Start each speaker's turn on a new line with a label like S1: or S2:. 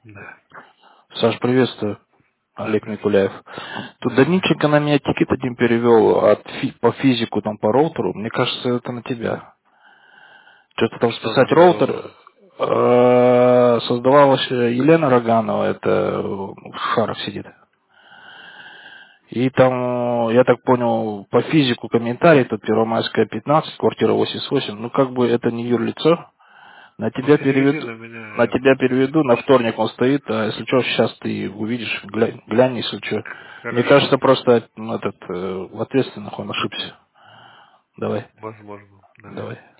S1: Да.
S2: Саш, приветствую.
S1: Да,
S2: Олег
S1: приветствую.
S2: Никуляев. Тут Данильченко на меня тикет один перевел по физику, там, по роутеру. Мне кажется, это на тебя. Что-то там
S1: Что за
S2: списать
S1: такой
S2: роутер.
S1: роутер?
S2: Создавалась Елена Роганова, это в Шарах сидит. И там, я так понял, по физику комментарий, тут Первомайская 15, квартира 88. Ну, как бы это не юрлицо. На
S1: Ну,
S2: тебя
S1: переведи
S2: переведу.
S1: на меня,
S2: На
S1: я
S2: тебя
S1: посмотрю.
S2: переведу, на вторник он стоит, а если что, сейчас ты увидишь, глянь, если что. Мне
S1: Хорошо.
S2: кажется, просто этот в ответственных он ошибся. Давай,
S1: Возможно. Давай.
S2: давай.